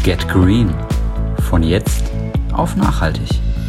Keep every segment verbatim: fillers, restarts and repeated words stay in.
Get Green. Von jetzt auf nachhaltig.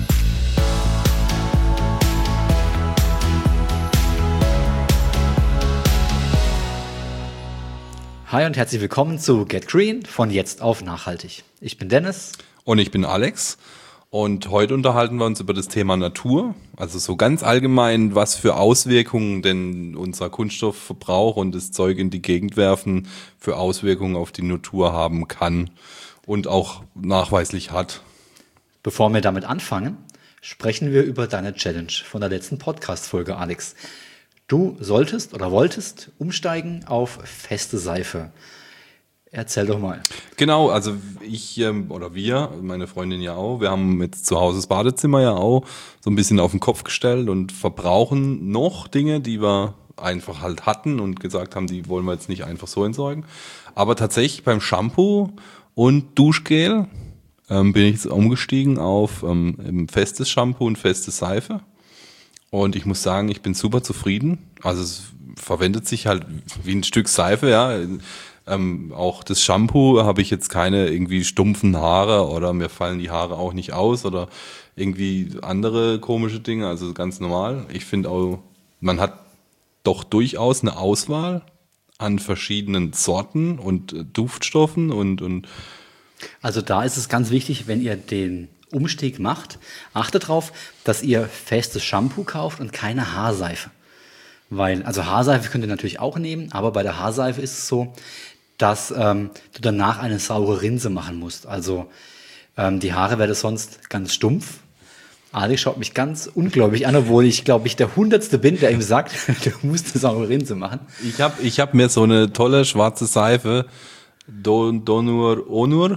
Hi und herzlich willkommen zu Get Green. Von jetzt auf nachhaltig. Ich bin Dennis. Und ich bin Alex. Und heute unterhalten wir uns über das Thema Natur. Also so ganz allgemein, was für Auswirkungen denn unser Kunststoffverbrauch und das Zeug in die Gegend werfen für Auswirkungen auf die Natur haben kann und auch nachweislich hat. Bevor wir damit anfangen, sprechen wir über deine Challenge von der letzten Podcast-Folge, Alex. Du solltest oder wolltest umsteigen auf feste Seife. Erzähl doch mal. Genau, also ich ähm, oder wir, meine Freundin ja auch, wir haben jetzt zu Hause das Badezimmer ja auch so ein bisschen auf den Kopf gestellt und verbrauchen noch Dinge, die wir einfach halt hatten und gesagt haben, die wollen wir jetzt nicht einfach so entsorgen. Aber tatsächlich beim Shampoo und Duschgel ähm, bin ich jetzt umgestiegen auf ähm, festes Shampoo und feste Seife. Und ich muss sagen, ich bin super zufrieden. Also es verwendet sich halt wie ein Stück Seife, ja. Ähm, auch das Shampoo habe ich jetzt keine irgendwie stumpfen Haare oder mir fallen die Haare auch nicht aus oder irgendwie andere komische Dinge, also ganz normal. Ich finde auch, man hat doch durchaus eine Auswahl an verschiedenen Sorten und äh, Duftstoffen und, und Also da ist es ganz wichtig, wenn ihr den Umstieg macht, achtet darauf, dass ihr festes Shampoo kauft und keine Haarseife. Weil, also Haarseife könnt ihr natürlich auch nehmen, aber bei der Haarseife ist es so, dass ähm, du danach eine saure Rinse machen musst. Also ähm, die Haare werden sonst ganz stumpf. Alex schaut mich ganz ungläubig an, obwohl ich, glaube ich, der Hundertste bin, der ihm sagt, du musst eine saure Rinse machen. Ich habe ich hab mir so eine tolle schwarze Seife, Don, Donur Onur,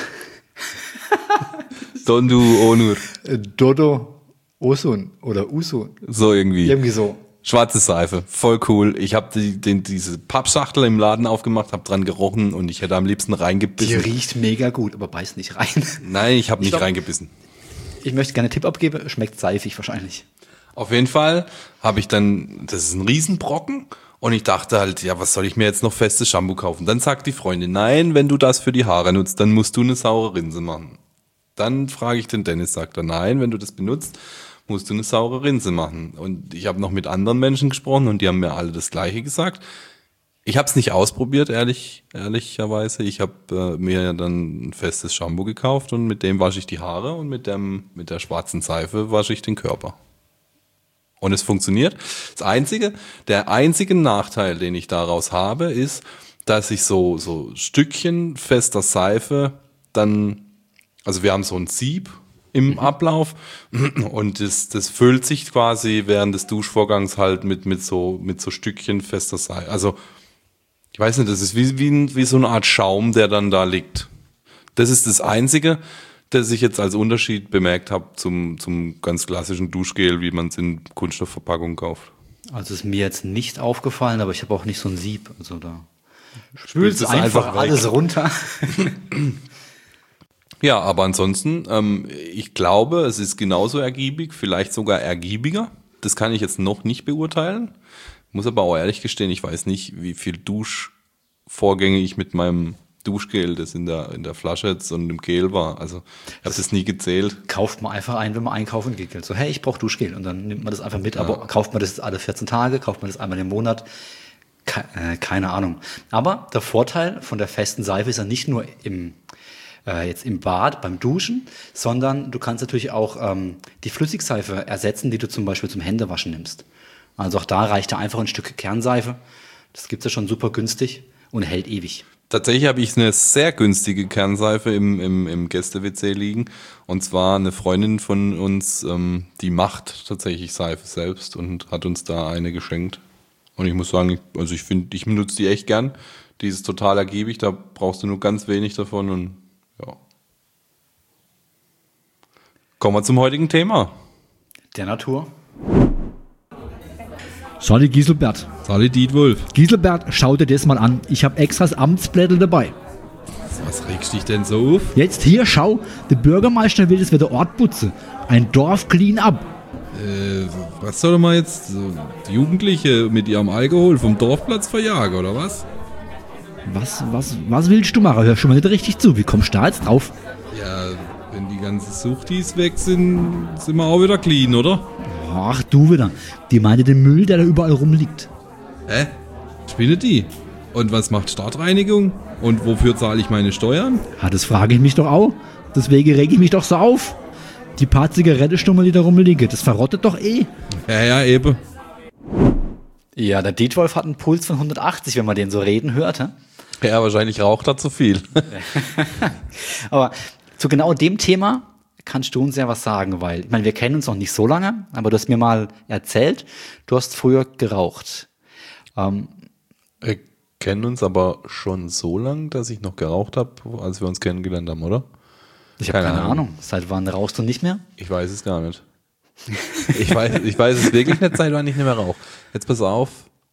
Dondu Onur. Dodo Osun oder Usun. So irgendwie. Irgendwie so. Schwarze Seife, voll cool. Ich habe die, den, diese Pappschachtel im Laden aufgemacht, habe dran gerochen und ich hätte am liebsten reingebissen. Die riecht mega gut, aber beiß nicht rein. Nein, ich habe nicht glaub, reingebissen. Ich möchte gerne einen Tipp abgeben, schmeckt seifig wahrscheinlich. Auf jeden Fall habe ich dann, das ist ein Riesenbrocken und ich dachte halt, ja, was soll ich mir jetzt noch festes Shampoo kaufen? Dann sagt die Freundin, nein, wenn du das für die Haare nutzt, dann musst du eine saure Rinse machen. Dann frage ich den Dennis, sagt er, nein, wenn du das benutzt, musst du eine saure Rinse machen. Und ich habe noch mit anderen Menschen gesprochen und die haben mir alle das Gleiche gesagt. Ich habe es nicht ausprobiert, ehrlich, ehrlicherweise. Ich habe äh, mir dann ein festes Shampoo gekauft und mit dem wasche ich die Haare und mit dem mit der schwarzen Seife wasche ich den Körper. Und es funktioniert. Das einzige, der einzige Nachteil, den ich daraus habe, ist, dass ich so so Stückchen fester Seife dann, also wir haben so ein Sieb im Ablauf und das, das füllt sich quasi während des Duschvorgangs halt mit, mit so, mit so Stückchen fester Seife. Also, ich weiß nicht, das ist wie, wie, wie so eine Art Schaum, der dann da liegt. Das ist das Einzige, das ich jetzt als Unterschied bemerkt habe zum, zum ganz klassischen Duschgel, wie man es in Kunststoffverpackungen kauft. Also ist mir jetzt nicht aufgefallen, aber ich habe auch nicht so ein Sieb. Also da spült es einfach, einfach alles runter. Ja, aber ansonsten, ähm, ich glaube, es ist genauso ergiebig, vielleicht sogar ergiebiger. Das kann ich jetzt noch nicht beurteilen. Muss aber auch ehrlich gestehen, ich weiß nicht, wie viel Duschvorgänge ich mit meinem Duschgel, das in der in der Flasche jetzt und im Gel war. Also ich habe das nie gezählt. Kauft man einfach ein, wenn man einkaufen geht. So, hey, ich brauche Duschgel. Und dann nimmt man das einfach mit. Ja. Aber kauft man das alle vierzehn Tage, kauft man das einmal im Monat? Ke- äh, keine Ahnung. Aber der Vorteil von der festen Seife ist ja nicht nur im jetzt im Bad beim Duschen, sondern du kannst natürlich auch ähm, die Flüssigseife ersetzen, die du zum Beispiel zum Händewaschen nimmst. Also auch da reicht ja einfach ein Stück Kernseife. Das gibt's ja schon super günstig und hält ewig. Tatsächlich habe ich eine sehr günstige Kernseife im, im, im Gäste-W C liegen. Und zwar eine Freundin von uns, ähm, die macht tatsächlich Seife selbst und hat uns da eine geschenkt. Und ich muss sagen, ich, also ich finde, ich benutze die echt gern. Die ist total ergiebig, da brauchst du nur ganz wenig davon und ja. Kommen wir zum heutigen Thema. Der Natur. Sali Giselbert. Sali Dietwolf. Giselbert, schau dir das mal an. Ich habe extra das Amtsblättel dabei. Was regst dich denn so auf? Jetzt hier, schau. Der Bürgermeister will, dass wir den Ort putzen. Ein Dorf clean up. Äh, was soll man jetzt? So, die Jugendliche mit ihrem Alkohol vom Dorfplatz verjagen, oder was? Was, was, was willst du machen? Hör schon mal nicht richtig zu. Wie kommst du da jetzt drauf? Ja, wenn die ganzen Suchtis weg sind, sind wir auch wieder clean, oder? Ach, du wieder. Die meinte den Müll, der da überall rumliegt. Hä? Spinne die? Und was macht Stadtreinigung? Und wofür zahle ich meine Steuern? Ja, das frage ich mich doch auch. Deswegen reg ich mich doch so auf. Die paar Zigarettenstummel, die da rumliegen, das verrottet doch eh. Ja, ja, eben. Ja, der Dietwolf hat einen Puls von hundertachtzig, wenn man den so reden hört. Hä? Ja, wahrscheinlich raucht er zu viel. Aber zu genau dem Thema kannst du uns ja was sagen, weil, ich meine, wir kennen uns noch nicht so lange, aber du hast mir mal erzählt, du hast früher geraucht. Ähm, Wir kennen uns aber schon so lang, dass ich noch geraucht habe, als wir uns kennengelernt haben, oder? ich habe keine, keine Ahnung. Seit wann rauchst du nicht mehr? Ich weiß es gar nicht. Ich weiß, ich weiß es wirklich nicht, seit wann ich nicht mehr rauche. Jetzt pass auf.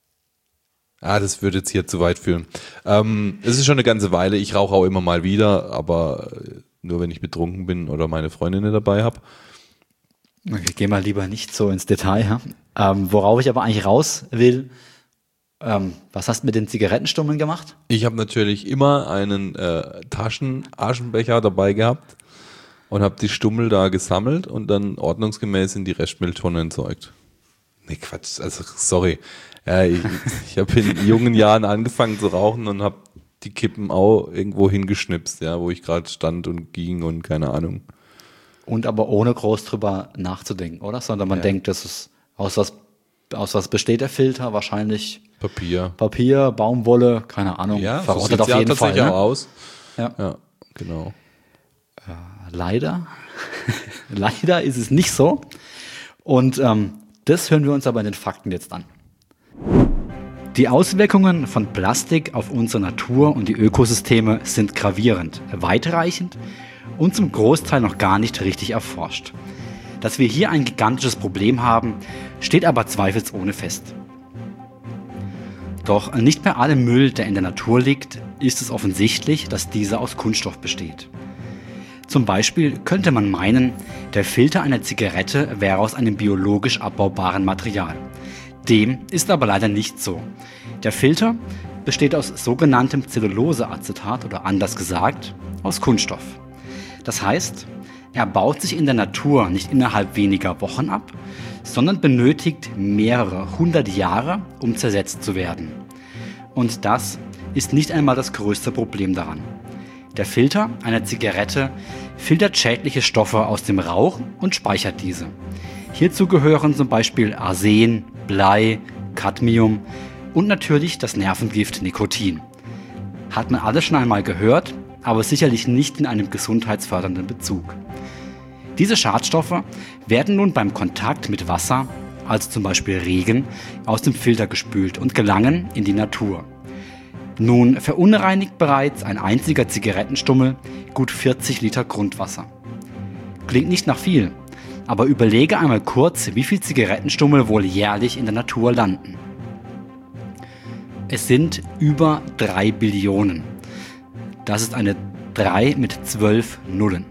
Ah, das würde jetzt hier zu weit führen. Ähm, es ist schon eine ganze Weile. Ich rauche auch immer mal wieder, aber nur wenn ich betrunken bin oder meine Freundinnen dabei habe. Okay, geh mal lieber nicht so ins Detail. Ja? Ähm, worauf ich aber eigentlich raus will, ähm, was hast du mit den Zigarettenstummeln gemacht? Ich habe natürlich immer einen äh, Taschen-Aschenbecher dabei gehabt und habe die Stummel da gesammelt und dann ordnungsgemäß in die Restmülltonne entsorgt. Nee, Quatsch, also sorry. Ja, ich ich habe in jungen Jahren angefangen zu rauchen und habe die Kippen auch irgendwo hingeschnipst, ja, wo ich gerade stand und ging und keine Ahnung. Und aber ohne groß drüber nachzudenken, oder? Sondern man Ja. denkt, das ist aus was, aus was besteht der Filter? Wahrscheinlich Papier. Papier, Baumwolle, keine Ahnung. Ja, so verrottet sieht's auf ja jeden Fall. tatsächlich Ne? auch aus. Ja. Ja, genau. Leider, leider ist es nicht so. Und ähm, das hören wir uns aber in den Fakten jetzt an. Die Auswirkungen von Plastik auf unsere Natur und die Ökosysteme sind gravierend, weitreichend und zum Großteil noch gar nicht richtig erforscht. Dass wir hier ein gigantisches Problem haben, steht aber zweifelsohne fest. Doch nicht bei allem Müll, der in der Natur liegt, ist es offensichtlich, dass dieser aus Kunststoff besteht. Zum Beispiel könnte man meinen, der Filter einer Zigarette wäre aus einem biologisch abbaubaren Material. Dem ist aber leider nicht so. Der Filter besteht aus sogenanntem Zelluloseacetat oder anders gesagt aus Kunststoff. Das heißt, er baut sich in der Natur nicht innerhalb weniger Wochen ab, sondern benötigt mehrere hundert Jahre, um zersetzt zu werden. Und das ist nicht einmal das größte Problem daran. Der Filter einer Zigarette filtert schädliche Stoffe aus dem Rauch und speichert diese. Hierzu gehören zum Beispiel Arsen, Blei, Cadmium und natürlich das Nervengift Nikotin. Hat man alles schon einmal gehört, aber sicherlich nicht in einem gesundheitsfördernden Bezug. Diese Schadstoffe werden nun beim Kontakt mit Wasser, also zum Beispiel Regen, aus dem Filter gespült und gelangen in die Natur. Nun verunreinigt bereits ein einziger Zigarettenstummel gut vierzig Liter Grundwasser. Klingt nicht nach viel, aber überlege einmal kurz, wie viel Zigarettenstummel wohl jährlich in der Natur landen. Es sind über drei Billionen. Das ist eine drei mit zwölf Nullen.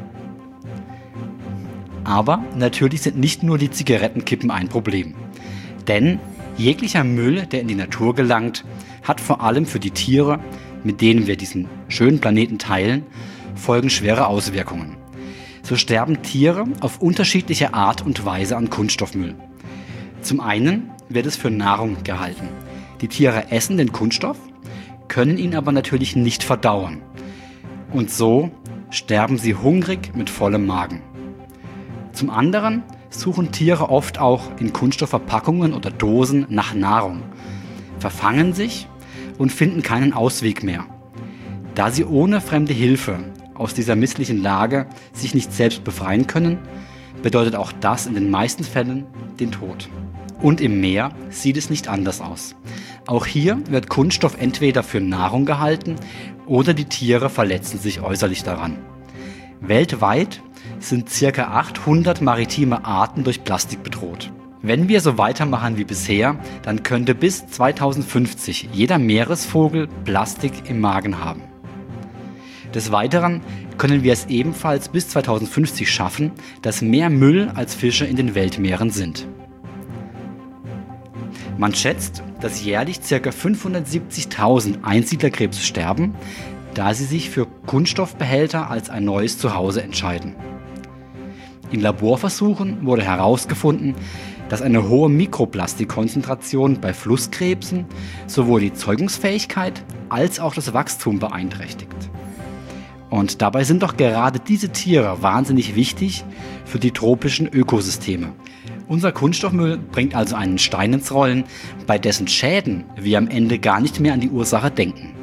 Aber natürlich sind nicht nur die Zigarettenkippen ein Problem. Denn jeglicher Müll, der in die Natur gelangt, hat vor allem für die Tiere, mit denen wir diesen schönen Planeten teilen, folgenschwere Auswirkungen. So sterben Tiere auf unterschiedliche Art und Weise an Kunststoffmüll. Zum einen wird es für Nahrung gehalten. Die Tiere essen den Kunststoff, können ihn aber natürlich nicht verdauen. Und so sterben sie hungrig mit vollem Magen. Zum anderen suchen Tiere oft auch in Kunststoffverpackungen oder Dosen nach Nahrung, verfangen sich und finden keinen Ausweg mehr. Da sie ohne fremde Hilfe aus dieser misslichen Lage sich nicht selbst befreien können, bedeutet auch das in den meisten Fällen den Tod. Und im Meer sieht es nicht anders aus. Auch hier wird Kunststoff entweder für Nahrung gehalten oder die Tiere verletzen sich äußerlich daran. Weltweit sind ca. achthundert maritime Arten durch Plastik bedroht. Wenn wir so weitermachen wie bisher, dann könnte bis zweitausendfünfzig jeder Meeresvogel Plastik im Magen haben. Des Weiteren können wir es ebenfalls bis zweitausendfünfzig schaffen, dass mehr Müll als Fische in den Weltmeeren sind. Man schätzt, dass jährlich ca. fünfhundertsiebzigtausend Einsiedlerkrebse sterben, da sie sich für Kunststoffbehälter als ein neues Zuhause entscheiden. In Laborversuchen wurde herausgefunden, dass eine hohe Mikroplastikkonzentration bei Flusskrebsen sowohl die Zeugungsfähigkeit als auch das Wachstum beeinträchtigt. Und dabei sind doch gerade diese Tiere wahnsinnig wichtig für die tropischen Ökosysteme. Unser Kunststoffmüll bringt also einen Stein ins Rollen, bei dessen Schäden wir am Ende gar nicht mehr an die Ursache denken.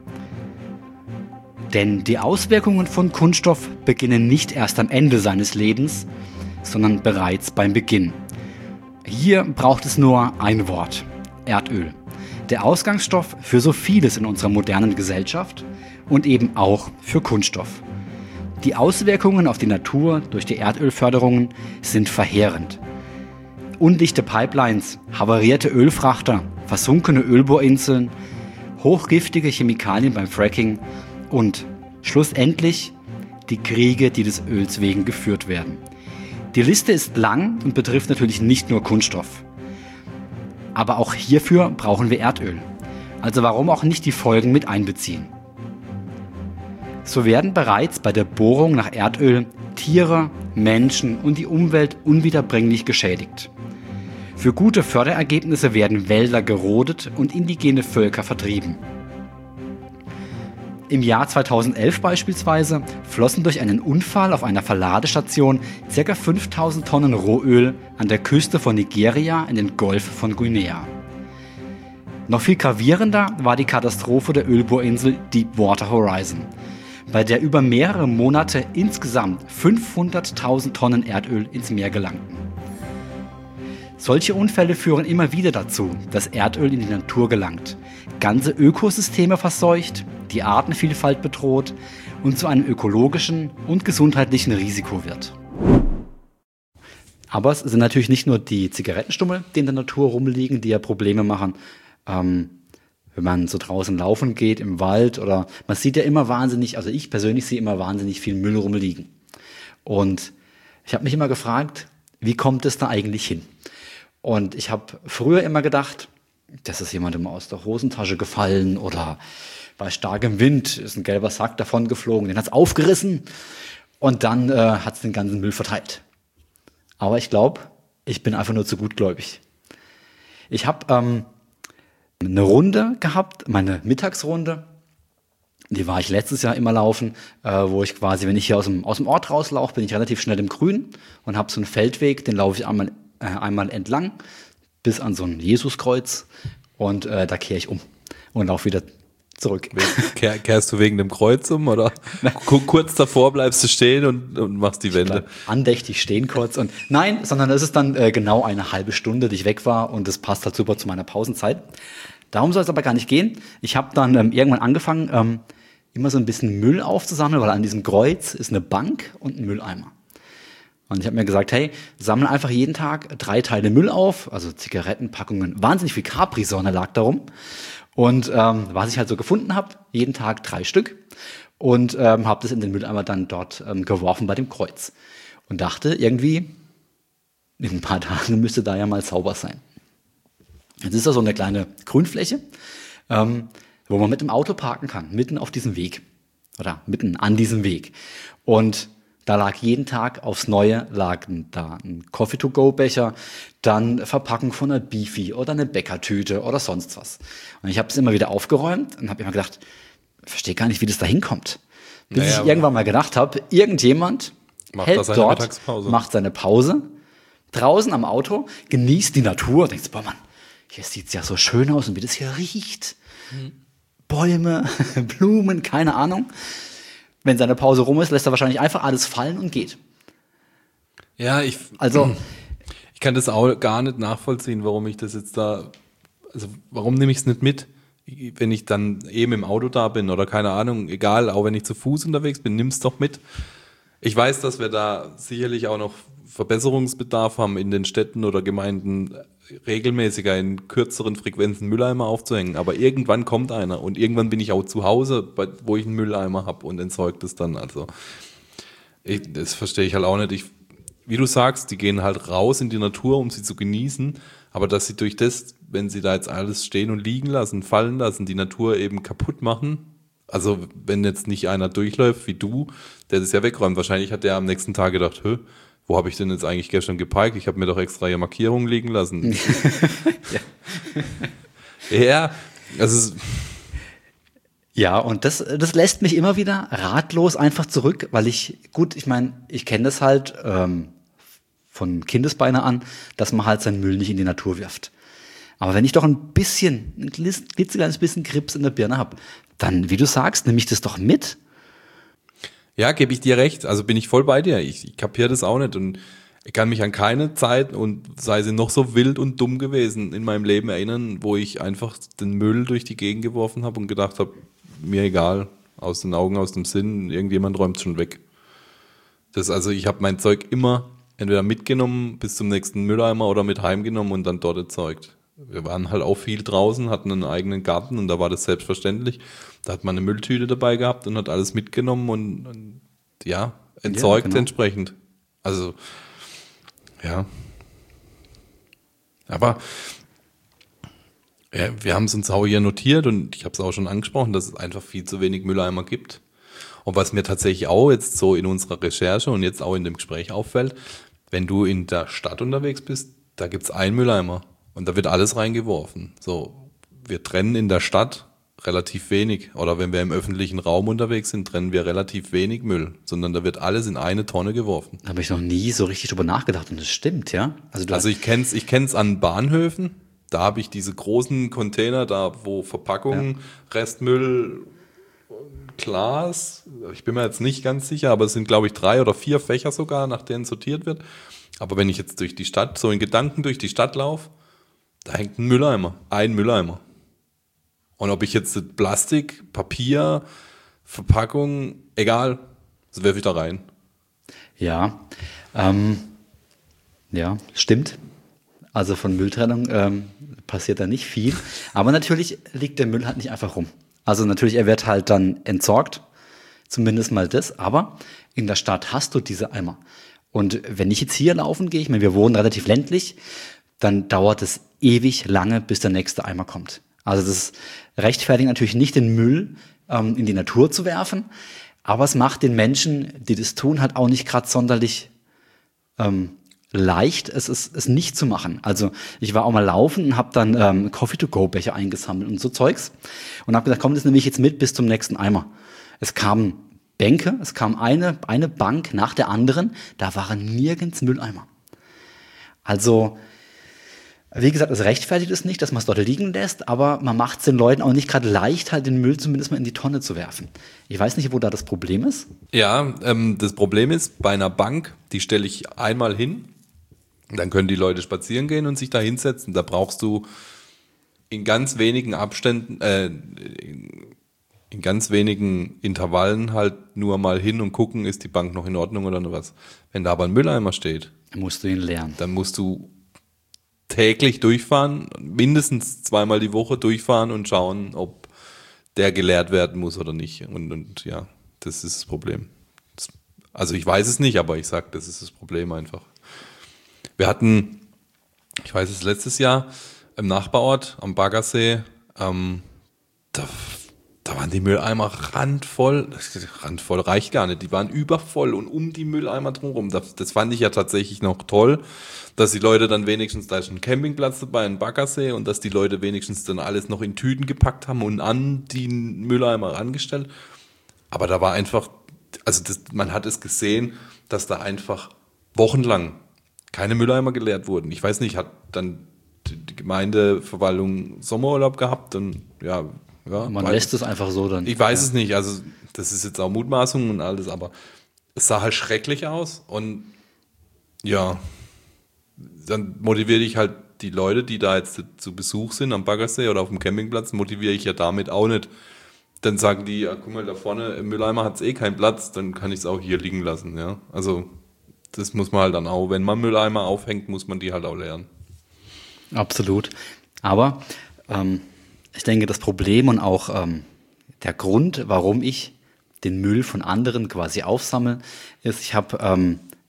Denn die Auswirkungen von Kunststoff beginnen nicht erst am Ende seines Lebens, sondern bereits beim Beginn. Hier braucht es nur ein Wort: Erdöl. Der Ausgangsstoff für so vieles in unserer modernen Gesellschaft und eben auch für Kunststoff. Die Auswirkungen auf die Natur durch die Erdölförderungen sind verheerend. Undichte Pipelines, havarierte Ölfrachter, versunkene Ölbohrinseln, hochgiftige Chemikalien beim Fracking und schlussendlich die Kriege, die des Öls wegen geführt werden. Die Liste ist lang und betrifft natürlich nicht nur Kunststoff. Aber auch hierfür brauchen wir Erdöl. Also warum auch nicht die Folgen mit einbeziehen? So werden bereits bei der Bohrung nach Erdöl Tiere, Menschen und die Umwelt unwiederbringlich geschädigt. Für gute Förderergebnisse werden Wälder gerodet und indigene Völker vertrieben. Im Jahr zweitausendelf beispielsweise flossen durch einen Unfall auf einer Verladestation ca. fünftausend Tonnen Rohöl an der Küste von Nigeria in den Golf von Guinea. Noch viel gravierender war die Katastrophe der Ölbohrinsel Deepwater Horizon, bei der über mehrere Monate insgesamt fünfhunderttausend Tonnen Erdöl ins Meer gelangten. Solche Unfälle führen immer wieder dazu, dass Erdöl in die Natur gelangt, ganze Ökosysteme verseucht, die Artenvielfalt bedroht und zu einem ökologischen und gesundheitlichen Risiko wird. Aber es sind natürlich nicht nur die Zigarettenstummel, die in der Natur rumliegen, die ja Probleme machen. Ähm, wenn man so draußen laufen geht im Wald oder man sieht ja immer wahnsinnig, also ich persönlich sehe immer wahnsinnig viel Müll rumliegen. Und ich habe mich immer gefragt, wie kommt es da eigentlich hin? Und ich habe früher immer gedacht, das ist jemandem aus der Hosentasche gefallen oder bei starkem Wind ist ein gelber Sack davon geflogen, den hat es aufgerissen und dann äh, hat es den ganzen Müll verteilt. Aber ich glaube, ich bin einfach nur zu gutgläubig. Ich habe ähm, eine Runde gehabt, meine Mittagsrunde, die war ich letztes Jahr immer laufen, äh, wo ich quasi, wenn ich hier aus dem, aus dem Ort rauslaufe, bin ich relativ schnell im Grün und habe so einen Feldweg, den laufe ich einmal, äh, einmal entlang bis an so ein Jesuskreuz und äh, da kehre ich um und laufe wieder zurück. Kehr, kehrst du wegen dem Kreuz um oder kurz davor bleibst du stehen und, und machst die Wende? Andächtig stehen kurz und nein, sondern es ist dann äh, genau eine halbe Stunde, die ich weg war und das passt halt super zu meiner Pausenzeit. Darum soll es aber gar nicht gehen. Ich habe dann ähm, irgendwann angefangen, ähm, immer so ein bisschen Müll aufzusammeln, weil an diesem Kreuz ist eine Bank und ein Mülleimer. Und ich habe mir gesagt, hey, sammle einfach jeden Tag drei Teile Müll auf, also Zigarettenpackungen, wahnsinnig viel Capri-Sonne lag darum. Und ähm, was ich halt so gefunden habe, jeden Tag drei Stück und ähm, habe das in den Mülleimer dann dort ähm, geworfen bei dem Kreuz. Und dachte irgendwie, in ein paar Tagen müsste da ja mal sauber sein. Jetzt ist da so eine kleine Grünfläche, ähm, wo man mit dem Auto parken kann, mitten auf diesem Weg oder mitten an diesem Weg. Und da lag jeden Tag aufs Neue lag da ein Coffee-to-go-Becher, dann Verpackung von einer Beefy oder eine Bäckertüte oder sonst was. Und ich habe es immer wieder aufgeräumt und habe immer gedacht, ich verstehe gar nicht, wie das da hinkommt. Bis naja, ich irgendwann mal gedacht habe, irgendjemand macht hält seine dort, Mittagspause. macht seine Pause, draußen am Auto, genießt die Natur und denkt, boah Mann, hier sieht es ja so schön aus und wie das hier riecht. Mhm. Bäume, Blumen, keine Ahnung. Wenn seine Pause rum ist, lässt er wahrscheinlich einfach alles fallen und geht. Ja, ich, also, ich kann das auch gar nicht nachvollziehen, warum ich das jetzt da, also warum nehme ich es nicht mit, wenn ich dann eben im Auto da bin oder keine Ahnung, egal, auch wenn ich zu Fuß unterwegs bin, nimm's doch mit. Ich weiß, dass wir da sicherlich auch noch Verbesserungsbedarf haben in den Städten oder Gemeinden, regelmäßiger in kürzeren Frequenzen Mülleimer aufzuhängen, aber irgendwann kommt einer und irgendwann bin ich auch zu Hause, wo ich einen Mülleimer habe und entsorgt es dann. Also ich, das verstehe ich halt auch nicht. Ich, wie du sagst, die gehen halt raus in die Natur, um sie zu genießen, aber dass sie durch das wenn sie da jetzt alles stehen und liegen lassen, fallen lassen, die Natur eben kaputt machen. Also wenn jetzt nicht einer durchläuft wie du, der das ja wegräumt, wahrscheinlich hat der am nächsten Tag gedacht, hö, wo habe ich denn jetzt eigentlich gestern geparkt? Ich habe mir doch extra hier Markierungen liegen lassen. ja. ja, also Ja, und das, das lässt mich immer wieder ratlos einfach zurück, weil ich, gut, ich meine, ich kenne das halt ähm, von Kindesbeine an, dass man halt seinen Müll nicht in die Natur wirft. Aber wenn ich doch ein bisschen, ein klitzekleines bisschen Grips in der Birne habe, dann, wie du sagst, nehme ich das doch mit. Ja, gebe ich dir recht. Also bin ich voll bei dir. Ich, ich kapiere das auch nicht und ich kann mich an keine Zeit, und sei sie noch so wild und dumm gewesen, in meinem Leben erinnern, wo ich einfach den Müll durch die Gegend geworfen habe und gedacht habe, mir egal, aus den Augen, aus dem Sinn, irgendjemand räumt schon weg. Das also, ich habe mein Zeug immer entweder mitgenommen bis zum nächsten Mülleimer oder mit heimgenommen und dann dort erzeugt. Wir waren halt auch viel draußen, hatten einen eigenen Garten und da war das selbstverständlich. Da hat man eine Mülltüte dabei gehabt und hat alles mitgenommen und, und ja, entsorgt ja, genau. Entsprechend. Also, ja. Aber ja, wir haben es uns auch hier notiert und ich habe es auch schon angesprochen, dass es einfach viel zu wenig Mülleimer gibt. Und was mir tatsächlich auch jetzt so in unserer Recherche und jetzt auch in dem Gespräch auffällt, wenn du in der Stadt unterwegs bist, da gibt's einen Mülleimer und da wird alles reingeworfen. So, wir trennen in der Stadt relativ wenig, oder wenn wir im öffentlichen Raum unterwegs sind, trennen wir relativ wenig Müll, sondern da wird alles in eine Tonne geworfen. Da habe ich noch nie so richtig drüber nachgedacht und das stimmt, ja? Also, also ich kenn's, ich kenn's an Bahnhöfen, da habe ich diese großen Container, da wo Verpackungen, ja. Restmüll, Glas, ich bin mir jetzt nicht ganz sicher, aber es sind, glaube ich, drei oder vier Fächer sogar, nach denen sortiert wird. Aber wenn ich jetzt durch die Stadt, so in Gedanken durch die Stadt laufe, da hängt ein Mülleimer, ein Mülleimer. Und ob ich jetzt Plastik, Papier, Verpackung, egal, das werfe ich da rein. Ja, ähm, ja, stimmt. Also von Mülltrennung ähm, passiert da nicht viel. Aber natürlich liegt der Müll halt nicht einfach rum. Also natürlich, er wird halt dann entsorgt, zumindest mal das. Aber in der Stadt hast du diese Eimer. Und wenn ich jetzt hier laufen gehe, ich meine, wir wohnen relativ ländlich, dann dauert es ewig lange, bis der nächste Eimer kommt. Also das rechtfertigt natürlich nicht, den Müll ähm, in die Natur zu werfen, aber es macht den Menschen, die das tun, halt auch nicht gerade sonderlich ähm, leicht, es ist es nicht zu machen. Also ich war auch mal laufen und habe dann ähm, Coffee-to-go-Becher eingesammelt und so Zeugs und habe gesagt, komm, das nehme ich jetzt mit bis zum nächsten Eimer. Es kamen Bänke, es kam eine, eine Bank nach der anderen, da waren nirgends Mülleimer. Also wie gesagt, es rechtfertigt es nicht, dass man es dort liegen lässt, aber man macht es den Leuten auch nicht gerade leicht, halt den Müll zumindest mal in die Tonne zu werfen. Ich weiß nicht, wo da das Problem ist. Ja, ähm, das Problem ist, bei einer Bank, die stelle ich einmal hin, dann können die Leute spazieren gehen und sich da hinsetzen. Da brauchst du in ganz wenigen Abständen, äh, in ganz wenigen Intervallen halt nur mal hin und gucken, ist die Bank noch in Ordnung oder was. Wenn da aber ein Mülleimer steht, musst du ihn leeren. Dann musst du täglich durchfahren, mindestens zweimal die Woche durchfahren und schauen, ob der geleert werden muss oder nicht. Und, und ja, das ist das Problem. Das, also ich weiß es nicht, aber ich sage, das ist das Problem einfach. Wir hatten, ich weiß es, letztes Jahr im Nachbarort am Baggersee, ähm, da, da waren die Mülleimer randvoll, randvoll reicht gar nicht, die waren übervoll und um die Mülleimer drumherum. Das, das fand ich ja tatsächlich noch toll, dass die Leute dann wenigstens, da ist ein Campingplatz dabei, ein Baggersee, und dass die Leute wenigstens dann alles noch in Tüten gepackt haben und an die Mülleimer rangestellt. Aber da war einfach, also das, man hat es gesehen, dass da einfach wochenlang keine Mülleimer geleert wurden. Ich weiß nicht, hat dann die Gemeindeverwaltung Sommerurlaub gehabt und ja, ja. Man lässt es einfach so dann. Ich weiß ja. es nicht, also das ist jetzt auch Mutmaßung und alles, aber es sah halt schrecklich aus und ja, dann motiviere ich halt die Leute, die da jetzt zu Besuch sind am Baggersee oder auf dem Campingplatz, motiviere ich ja damit auch nicht. Dann sagen die, ja, guck mal, da vorne im Mülleimer hat es eh keinen Platz, dann kann ich es auch hier liegen lassen, ja. Also das muss man halt dann auch, wenn man Mülleimer aufhängt, muss man die halt auch leeren. Absolut. Aber ähm, ich denke, das Problem und auch ähm, der Grund, warum ich den Müll von anderen quasi aufsammle, ist, ich habe ähm,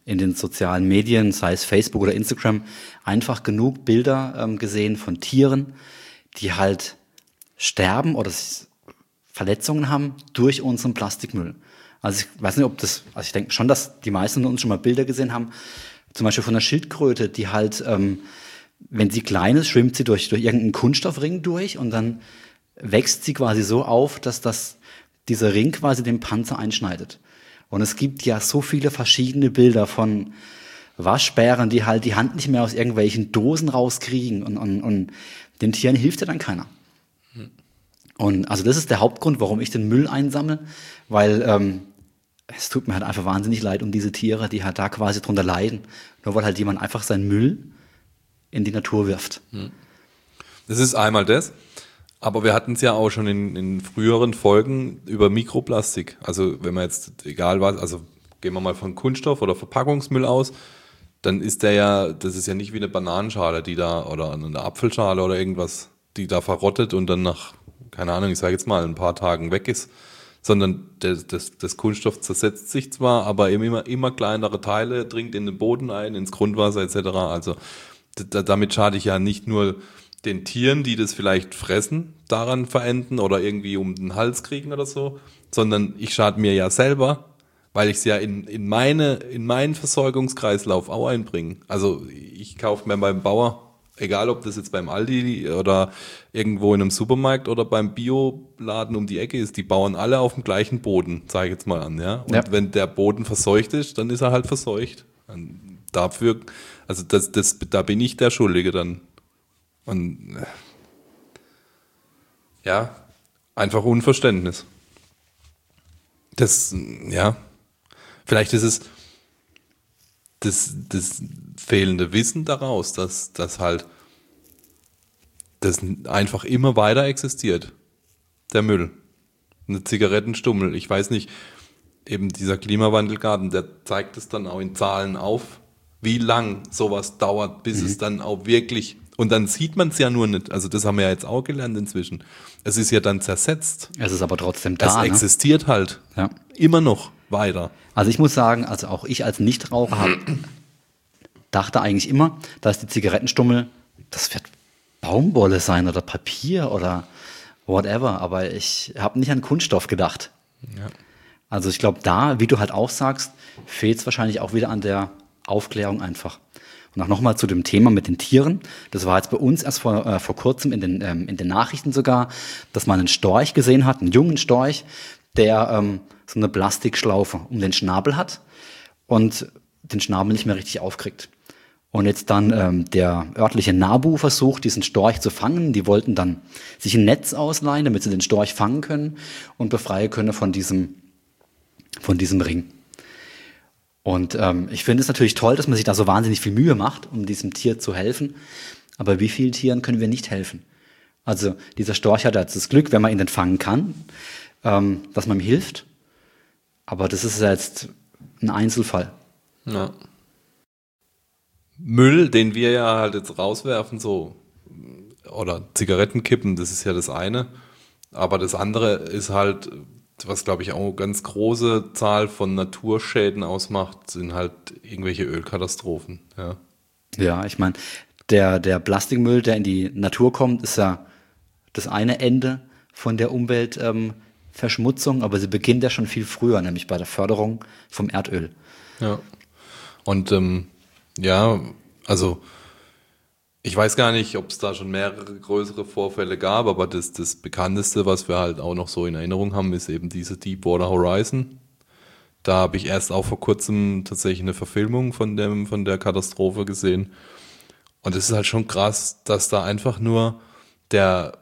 in den sozialen Medien, sei es Facebook oder Instagram, einfach genug Bilder ähm, gesehen von Tieren, die halt sterben oder Verletzungen haben durch unseren Plastikmüll. Also ich weiß nicht, ob das, also ich denke schon, dass die meisten von uns schon mal Bilder gesehen haben, zum Beispiel von einer Schildkröte, die halt, ähm, wenn sie klein ist, schwimmt sie durch, durch irgendeinen Kunststoffring durch und dann wächst sie quasi so auf, dass das, dieser Ring quasi den Panzer einschneidet. Und es gibt ja so viele verschiedene Bilder von Waschbären, die halt die Hand nicht mehr aus irgendwelchen Dosen rauskriegen und, und, und den Tieren hilft ja dann keiner. Und also das ist der Hauptgrund, warum ich den Müll einsammle, weil ähm, es tut mir halt einfach wahnsinnig leid um diese Tiere, die halt da quasi drunter leiden, nur weil halt jemand einfach seinen Müll in die Natur wirft. Das ist einmal das, aber wir hatten es ja auch schon in, in früheren Folgen über Mikroplastik. Also wenn man jetzt, egal was, also gehen wir mal von Kunststoff oder Verpackungsmüll aus, dann ist der ja, das ist ja nicht wie eine Bananenschale, die da, oder eine Apfelschale oder irgendwas, die da verrottet und dann nach, keine Ahnung, ich sage jetzt mal, ein paar Tagen weg ist, sondern das, das, das Kunststoff zersetzt sich zwar, aber eben immer, immer kleinere Teile, dringt in den Boden ein, ins Grundwasser et cetera. Also d- damit schade ich ja nicht nur den Tieren, die das vielleicht fressen, daran verenden oder irgendwie um den Hals kriegen oder so, sondern ich schade mir ja selber, weil ich es ja in, in, meine, in meinen Versorgungskreislauf auch einbringe. Also ich kaufe mir beim Bauer, egal ob das jetzt beim Aldi oder irgendwo in einem Supermarkt oder beim Bioladen um die Ecke ist, die bauen alle auf dem gleichen Boden, sage ich jetzt mal an. Ja? Und Ja. wenn der Boden verseucht ist, dann ist er halt verseucht. Und dafür, also das, das, da bin ich der Schuldige dann. Und äh, ja, einfach Unverständnis. Das, ja, vielleicht ist es das, das fehlende Wissen daraus, dass, dass halt das einfach immer weiter existiert. Der Müll. Eine Zigarettenstummel. Ich weiß nicht, eben dieser Klimawandelgarten, der zeigt es dann auch in Zahlen auf, wie lang sowas dauert, bis mhm. es dann auch wirklich, und dann sieht man es ja nur nicht, also das haben wir ja jetzt auch gelernt inzwischen, es ist ja dann zersetzt. Es ist aber trotzdem da. Es existiert ne? halt Ja. immer noch weiter. Also ich muss sagen, also auch ich als Nichtraucher habe dachte eigentlich immer, dass die Zigarettenstummel, das wird Baumwolle sein oder Papier oder whatever, aber ich habe nicht an Kunststoff gedacht. Ja. Also ich glaube, da, wie du halt auch sagst, fehlt es wahrscheinlich auch wieder an der Aufklärung einfach. Und auch nochmal zu dem Thema mit den Tieren. Das war jetzt bei uns erst vor, äh, vor kurzem in den, ähm, in den Nachrichten sogar, dass man einen Storch gesehen hat, einen jungen Storch, der ähm, so eine Plastikschlaufe um den Schnabel hat und den Schnabel nicht mehr richtig aufkriegt. Und jetzt dann ähm, der örtliche Nabu versucht, diesen Storch zu fangen. Die wollten dann sich ein Netz ausleihen, damit sie den Storch fangen können und befreien können von diesem, von diesem Ring. Und ähm, ich finde es natürlich toll, dass man sich da so wahnsinnig viel Mühe macht, um diesem Tier zu helfen. Aber wie vielen Tieren können wir nicht helfen? Also dieser Storch hat jetzt das Glück, wenn man ihn dann fangen kann, ähm, dass man ihm hilft. Aber das ist ja jetzt ein Einzelfall. Ja. Müll, den wir ja halt jetzt rauswerfen, so, oder Zigarettenkippen, das ist ja das eine. Aber das andere ist halt, was glaube ich auch eine ganz große Zahl von Naturschäden ausmacht, sind halt irgendwelche Ölkatastrophen. Ja, ja ich meine, der, der Plastikmüll, der in die Natur kommt, ist ja das eine Ende von der Umweltverschmutzung, ähm, aber sie beginnt ja schon viel früher, nämlich bei der Förderung vom Erdöl. Ja, und ähm, ja, also ich weiß gar nicht, ob es da schon mehrere größere Vorfälle gab, aber das, das bekannteste, was wir halt auch noch so in Erinnerung haben, ist eben diese Deepwater Horizon. Da habe ich erst auch vor kurzem tatsächlich eine Verfilmung von dem, von der Katastrophe gesehen. Und es ist halt schon krass, dass da einfach nur der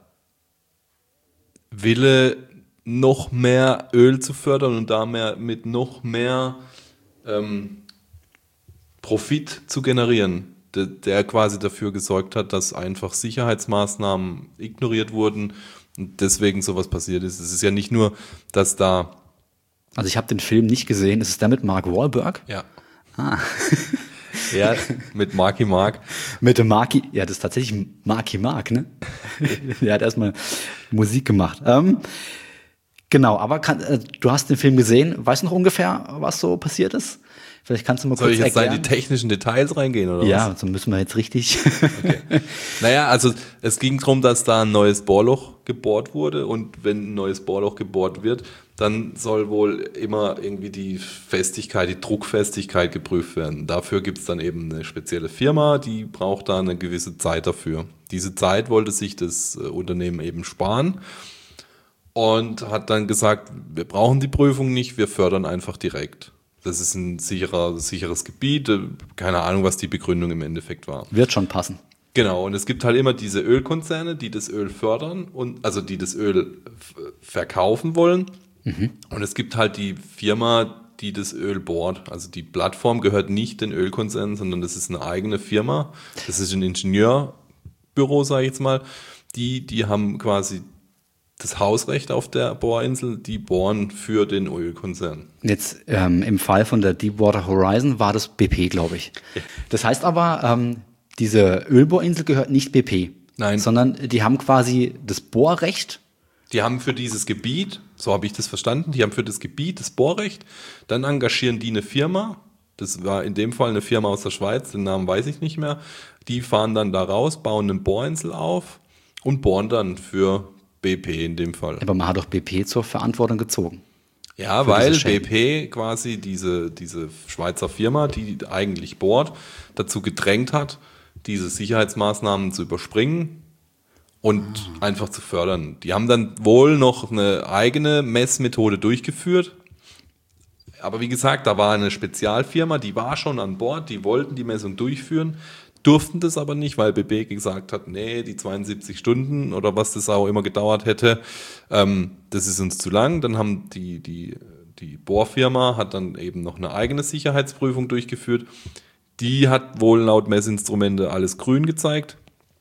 Wille, noch mehr Öl zu fördern und damit noch mehr ähm, Profit zu generieren, der, der quasi dafür gesorgt hat, dass einfach Sicherheitsmaßnahmen ignoriert wurden und deswegen sowas passiert ist. Es ist ja nicht nur, dass da... Also ich habe den Film nicht gesehen. Ist es der mit Mark Wahlberg? Ja. Ah. Ja, mit Marky Mark. Mit dem Marky, ja, das ist tatsächlich Marky Mark, ne? Der hat erstmal Musik gemacht. Ähm, Genau, aber kann, äh, du hast den Film gesehen. Weißt du noch ungefähr, was so passiert ist? Vielleicht kannst du mal Soll kurz ich jetzt da in erklären. die technischen Details reingehen, oder was? Ja, so müssen wir jetzt richtig. Okay. Naja, also es ging darum, dass da ein neues Bohrloch gebohrt wurde und wenn ein neues Bohrloch gebohrt wird, dann soll wohl immer irgendwie die Festigkeit, die Druckfestigkeit geprüft werden. Dafür gibt es dann eben eine spezielle Firma, die braucht da eine gewisse Zeit dafür. Diese Zeit wollte sich das Unternehmen eben sparen und hat dann gesagt, wir brauchen die Prüfung nicht, wir fördern einfach direkt. Das ist ein sicherer, sicheres Gebiet, keine Ahnung, was die Begründung im Endeffekt war. Wird schon passen. Genau, und es gibt halt immer diese Ölkonzerne, die das Öl fördern und also die das Öl f- verkaufen wollen. Mhm. Und es gibt halt die Firma, die das Öl bohrt. Also die Plattform gehört nicht den Ölkonzernen, sondern das ist eine eigene Firma. Das ist ein Ingenieurbüro, sage ich jetzt mal. Die, die haben quasi das Hausrecht auf der Bohrinsel, die bohren für den Ölkonzern. Jetzt ähm, im Fall von der Deepwater Horizon war das B P, glaube ich. Das heißt aber, ähm, diese Ölbohrinsel gehört nicht B P. Nein. Sondern die haben quasi das Bohrrecht. Die haben für dieses Gebiet, so habe ich das verstanden, die haben für das Gebiet das Bohrrecht, dann engagieren die eine Firma, das war in dem Fall eine Firma aus der Schweiz, den Namen weiß ich nicht mehr, die fahren dann da raus, bauen eine Bohrinsel auf und bohren dann für B P in dem Fall. Aber man hat doch B P zur Verantwortung gezogen. Ja, weil B P quasi diese, diese Schweizer Firma, die eigentlich bohrt, dazu gedrängt hat, diese Sicherheitsmaßnahmen zu überspringen und ah. einfach zu fördern. Die haben dann wohl noch eine eigene Messmethode durchgeführt. Aber wie gesagt, da war eine Spezialfirma, die war schon an Bord, die wollten die Messung durchführen, durften das aber nicht, weil B P gesagt hat, nee, die zweiundsiebzig Stunden oder was das auch immer gedauert hätte, ähm, das ist uns zu lang. Dann haben die, die, die Bohrfirma hat dann eben noch eine eigene Sicherheitsprüfung durchgeführt. Die hat wohl laut Messinstrumente alles grün gezeigt.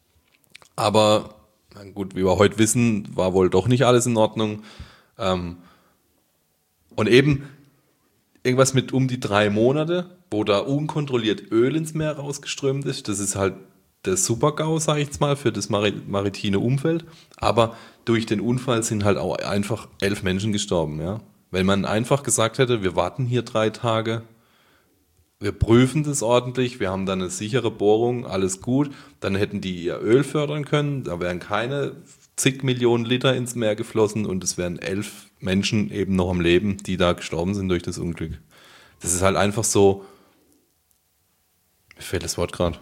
Aber na gut, wie wir heute wissen, war wohl doch nicht alles in Ordnung. Ähm, und eben irgendwas mit um die drei Monate, wo da unkontrolliert Öl ins Meer rausgeströmt ist. Das ist halt der Super-GAU, sage ich jetzt mal, für das maritime Umfeld. Aber durch den Unfall sind halt auch einfach elf Menschen gestorben. Ja? Wenn man einfach gesagt hätte, wir warten hier drei Tage, wir prüfen das ordentlich, wir haben dann eine sichere Bohrung, alles gut, dann hätten die ihr Öl fördern können, da wären keine zig Millionen Liter ins Meer geflossen und es wären elf Menschen eben noch am Leben, die da gestorben sind durch das Unglück. Das ist halt einfach so, mir fehlt das Wort gerade,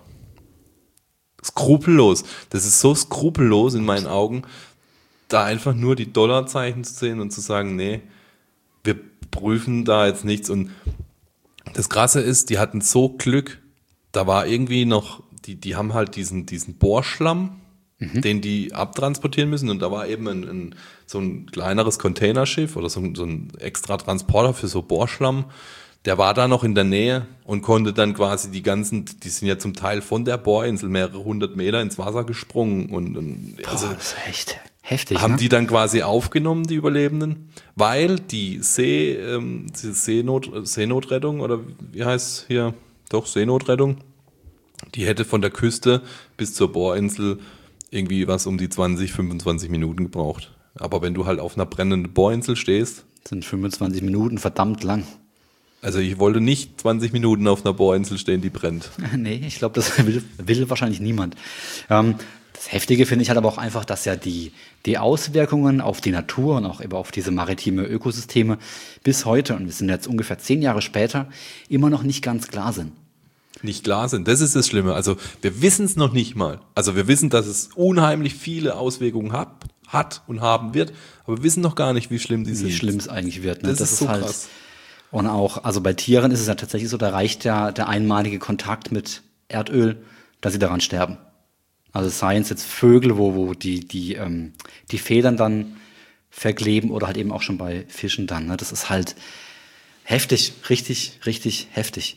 skrupellos. Das ist so skrupellos in meinen Augen, da einfach nur die Dollarzeichen zu sehen und zu sagen, nee, wir prüfen da jetzt nichts. Und das Krasse ist, die hatten so Glück, da war irgendwie noch, die, die haben halt diesen, diesen Bohrschlamm, mhm. den die abtransportieren müssen und da war eben ein, ein, so ein kleineres Containerschiff oder so ein, so ein extra Transporter für so Bohrschlamm, der war da noch in der Nähe und konnte dann quasi die ganzen, die sind ja zum Teil von der Bohrinsel mehrere hundert Meter ins Wasser gesprungen und, und also Boah, das ist echt heftig. haben ne? die dann quasi aufgenommen, die Überlebenden, weil die See, ähm, die Seenot, Seenotrettung oder wie heißt hier, doch Seenotrettung, die hätte von der Küste bis zur Bohrinsel irgendwie was um die zwanzig, fünfundzwanzig Minuten gebraucht. Aber wenn du halt auf einer brennenden Bohrinsel stehst, sind fünfundzwanzig Minuten verdammt lang. also ich wollte nicht zwanzig Minuten auf einer Bohrinsel stehen, die brennt. Nee, ich glaube, das will, will wahrscheinlich niemand. Ähm, das Heftige finde ich halt aber auch einfach, dass ja die, die Auswirkungen auf die Natur und auch eben auf diese maritime Ökosysteme bis heute, und wir sind jetzt ungefähr zehn Jahre später, immer noch nicht ganz klar sind. Nicht klar sind, das ist das Schlimme. Also wir wissen es noch nicht mal. Also wir wissen, dass es unheimlich viele Auswirkungen hat, hat und haben wird, aber wir wissen noch gar nicht, wie schlimm die sind. Wie schlimm es eigentlich wird. Ne? Das, das ist so halt, krass. Und auch, also bei Tieren ist es ja tatsächlich so, da reicht ja der einmalige Kontakt mit Erdöl, dass sie daran sterben. Also seien es jetzt Vögel, wo, wo die, die, ähm, die Federn dann verkleben oder halt eben auch schon bei Fischen dann. Ne? Das ist halt heftig, richtig, richtig heftig.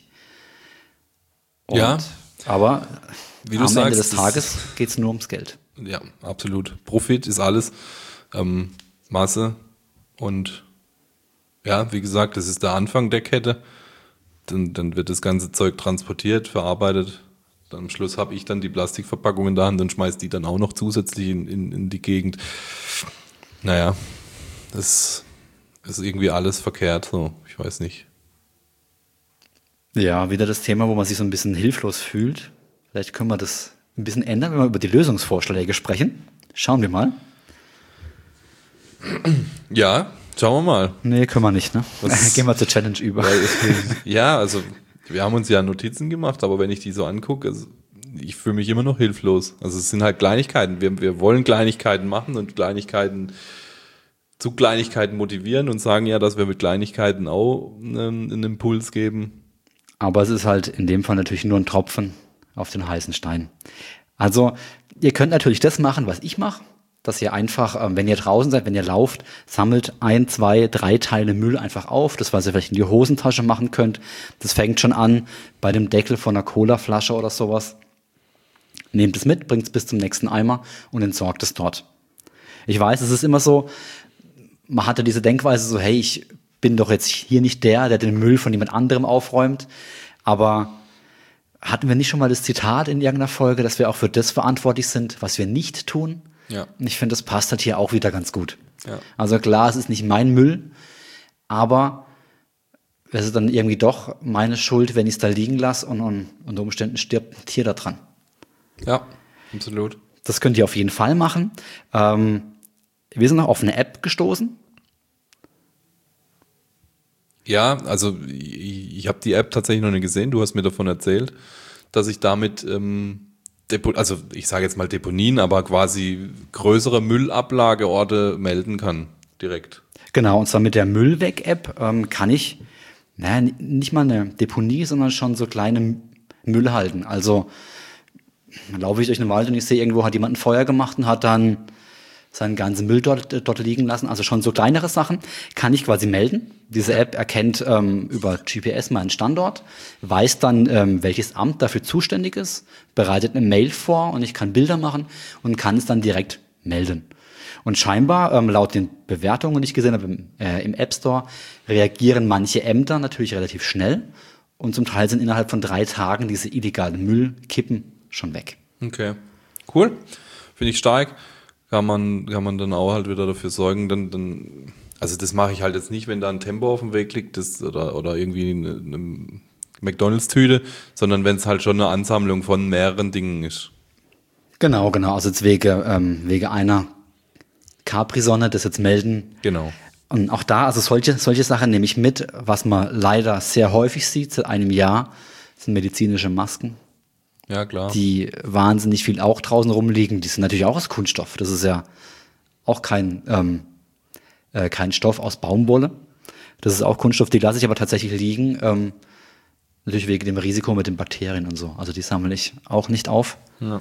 Und, ja. Aber wie du am sagst, Ende des Tages geht es nur ums Geld. Ja, absolut. Profit ist alles. Ähm, Masse und ja, wie gesagt, das ist der Anfang der Kette. Dann, dann wird das ganze Zeug transportiert, verarbeitet. Dann am Schluss habe ich dann die Plastikverpackung in der Hand und schmeiß die dann auch noch zusätzlich in, in, in die Gegend. Naja, das ist irgendwie alles verkehrt, so, ich weiß nicht. Ja, wieder das Thema, wo man sich so ein bisschen hilflos fühlt. Vielleicht können wir das ein bisschen ändern, wenn wir über die Lösungsvorschläge sprechen. Schauen wir mal. Ja, schauen wir mal. Nee, können wir nicht, ne? Was- Gehen wir zur Challenge über. Weil, ja, also wir haben uns ja Notizen gemacht, aber wenn ich die so angucke, also, ich fühle mich immer noch hilflos. Also es sind halt Kleinigkeiten. Wir, wir wollen Kleinigkeiten machen und Kleinigkeiten zu Kleinigkeiten motivieren und sagen ja, dass wir mit Kleinigkeiten auch einen, einen Impuls geben. Aber es ist halt in dem Fall natürlich nur ein Tropfen auf den heißen Stein. Also, ihr könnt natürlich das machen, was ich mache, dass ihr einfach, ähm, wenn ihr draußen seid, wenn ihr lauft, sammelt ein, zwei, drei Teile Müll einfach auf. Das, was ihr vielleicht in die Hosentasche machen könnt. Das fängt schon an bei dem Deckel von einer Colaflasche oder sowas. Nehmt es mit, bringt es bis zum nächsten Eimer und entsorgt es dort. Ich weiß, es ist immer so, man hatte diese Denkweise so, hey, ich bin doch jetzt hier nicht der, der den Müll von jemand anderem aufräumt. Aber hatten wir nicht schon mal das Zitat in irgendeiner Folge, dass wir auch für das verantwortlich sind, was wir nicht tun? Ja. Und ich finde, das passt halt hier auch wieder ganz gut. Ja. Also klar, es ist nicht mein Müll, aber es ist dann irgendwie doch meine Schuld, wenn ich es da liegen lasse und, und unter Umständen stirbt ein Tier da dran. Ja, absolut. Das könnt ihr auf jeden Fall machen. Ähm, wir sind noch auf eine App gestoßen. Ja, also ich, ich habe die App tatsächlich noch nicht gesehen. Du hast mir davon erzählt, dass ich damit, ähm, Depo- also ich sage jetzt mal Deponien, aber quasi größere Müllablageorte melden kann direkt. Genau, und zwar mit der Müllweg-App ähm, kann ich naja, n- nicht mal eine Deponie, sondern schon so kleine M- Müllhalden. Also laufe ich durch den Wald und ich sehe, irgendwo hat jemand ein Feuer gemacht und hat dann seinen ganzen Müll dort, äh, dort liegen lassen. Also schon so kleinere Sachen kann ich quasi melden. Diese App erkennt ähm, über G P S meinen Standort, weiß dann, ähm, welches Amt dafür zuständig ist, bereitet eine Mail vor und ich kann Bilder machen und kann es dann direkt melden. Und scheinbar, ähm, laut den Bewertungen, die ich gesehen habe im, äh, im App Store, reagieren manche Ämter natürlich relativ schnell und zum Teil sind innerhalb von drei Tagen diese illegalen Müllkippen schon weg. Okay, cool. Finde ich stark. Kann man, kann man dann auch halt wieder dafür sorgen, dann, dann, also das mache ich halt jetzt nicht, wenn da ein Tempo auf dem Weg liegt, das, oder, oder irgendwie eine, eine McDonalds-Tüte, sondern wenn es halt schon eine Ansammlung von mehreren Dingen ist. Genau, genau. Also jetzt wegen, ähm, wegen einer Capri-Sonne das jetzt melden. Genau. Und auch da, also solche, solche Sachen nehme ich mit. Was man leider sehr häufig sieht, seit einem Jahr, sind medizinische Masken, Ja, klar. die wahnsinnig viel auch draußen rumliegen. Die sind natürlich auch aus Kunststoff. Das ist ja auch kein, ähm, äh, kein Stoff aus Baumwolle. Das ist auch Kunststoff, die lasse ich aber tatsächlich liegen. Ähm, natürlich wegen dem Risiko mit den Bakterien und so. Also die sammle ich auch nicht auf. Ja.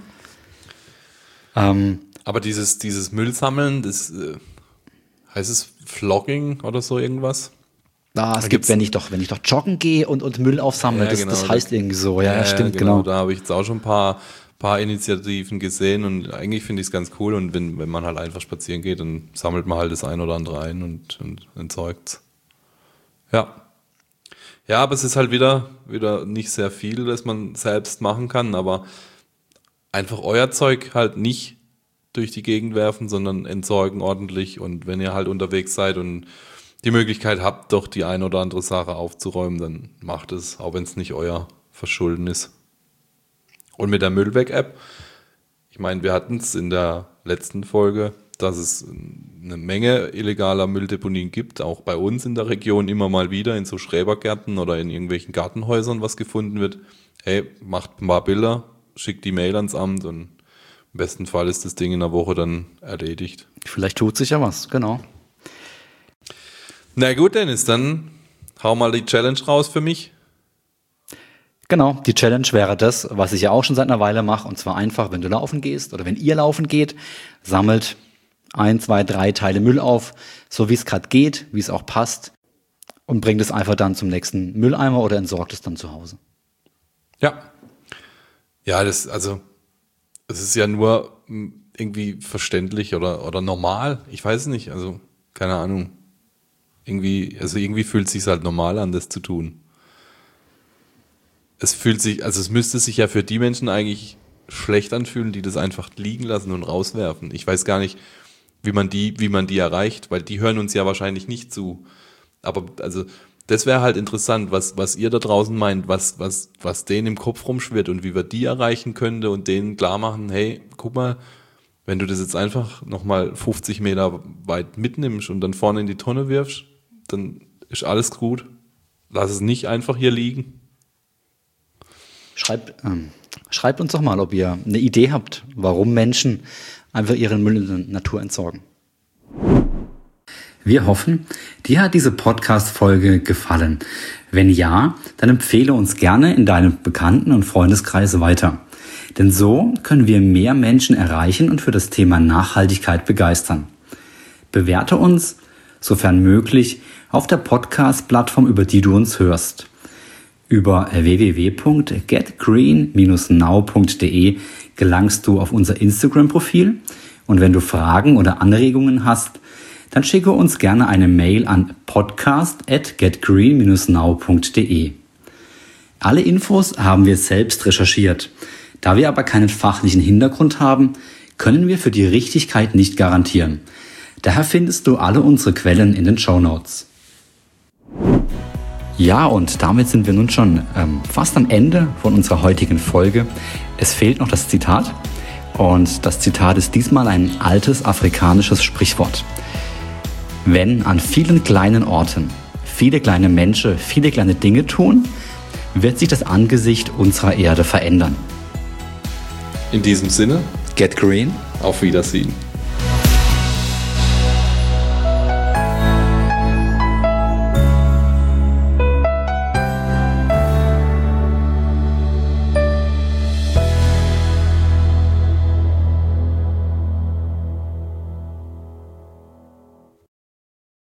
Ähm, Aber dieses, dieses Müllsammeln, das äh, heißt es Vlogging oder so irgendwas? Ah, es Da gibt, gibt's- wenn ich doch, wenn ich doch joggen gehe und, und Müll aufsammle, Ja, das, genau, das heißt das- irgendwie so. Ja, ja, stimmt, genau. Da habe ich jetzt auch schon ein paar, paar Initiativen gesehen und eigentlich finde ich es ganz cool. Und wenn, wenn man halt einfach spazieren geht, dann sammelt man halt das ein oder andere ein und, und entsorgt. Ja. Ja, aber es ist halt wieder, wieder nicht sehr viel, das man selbst machen kann, aber einfach euer Zeug halt nicht durch die Gegend werfen, sondern entsorgen ordentlich. Und wenn ihr halt unterwegs seid und die Möglichkeit habt, doch die ein oder andere Sache aufzuräumen, dann macht es, auch wenn es nicht euer Verschulden ist. Und mit der Müllweg-App, ich meine, wir hatten es in der letzten Folge, dass es eine Menge illegaler Mülldeponien gibt, auch bei uns in der Region immer mal wieder in so Schrebergärten oder in irgendwelchen Gartenhäusern was gefunden wird. Hey, macht ein paar Bilder, schickt die Mail ans Amt und im besten Fall ist das Ding in einer Woche dann erledigt. Vielleicht tut sich ja was, genau. Na gut, Dennis, dann hau mal die Challenge raus für mich. Genau, die Challenge wäre das, was ich ja auch schon seit einer Weile mache, und zwar einfach, wenn du laufen gehst oder wenn ihr laufen geht, sammelt ein, zwei, drei Teile Müll auf, so wie es gerade geht, wie es auch passt, und bringt es einfach dann zum nächsten Mülleimer oder entsorgt es dann zu Hause. Ja. Ja, das, also, es ist ja nur mm, irgendwie verständlich oder, oder normal. Ich weiß es nicht, also, keine Ahnung. Irgendwie, also irgendwie fühlt es sich halt normal an, das zu tun. Es fühlt sich, also es müsste sich ja für die Menschen eigentlich schlecht anfühlen, die das einfach liegen lassen und rauswerfen. Ich weiß gar nicht, wie man die, wie man die erreicht, weil die hören uns ja wahrscheinlich nicht zu. Aber also das wäre halt interessant, was, was ihr da draußen meint, was, was, was denen im Kopf rumschwirrt und wie wir die erreichen könnte und denen klar machen, hey, guck mal, wenn du das jetzt einfach nochmal fünfzig Meter weit mitnimmst und dann vorne in die Tonne wirfst, dann ist alles gut. Lass es nicht einfach hier liegen. Schreibt, ähm, schreibt uns doch mal, ob ihr eine Idee habt, warum Menschen einfach ihren Müll in der Natur entsorgen. Wir hoffen, dir hat diese Podcast-Folge gefallen. Wenn ja, dann empfehle uns gerne in deinem Bekannten- und Freundeskreis weiter. Denn so können wir mehr Menschen erreichen und für das Thema Nachhaltigkeit begeistern. Bewerte uns, sofern möglich, auf der Podcast-Plattform, über die du uns hörst. Über w w w punkt get green dash now punkt d e gelangst du auf unser Instagram-Profil und wenn du Fragen oder Anregungen hast, dann schicke uns gerne eine Mail an podcast at get green dash now punkt d e. Alle Infos haben wir selbst recherchiert. Da wir aber keinen fachlichen Hintergrund haben, können wir für die Richtigkeit nicht garantieren. Daher findest du alle unsere Quellen in den Shownotes. Ja, und damit sind wir nun schon ähm, fast am Ende von unserer heutigen Folge. Es fehlt noch das Zitat. Und das Zitat ist diesmal ein altes afrikanisches Sprichwort. Wenn an vielen kleinen Orten viele kleine Menschen viele kleine Dinge tun, wird sich das Angesicht unserer Erde verändern. In diesem Sinne, Get green. auf Wiedersehen.